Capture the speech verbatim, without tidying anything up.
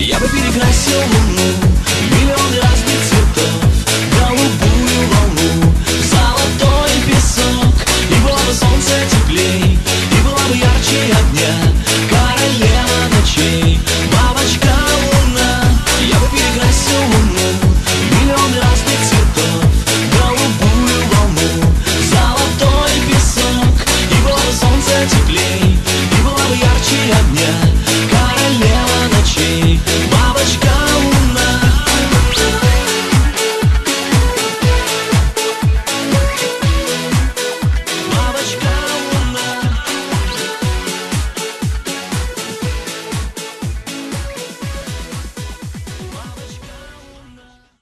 Я бы перекрасил луну в миллионы разных цветов, голубую волну, золотой песок. И было бы солнце теплей, и была бы ярче огня, королева ночей.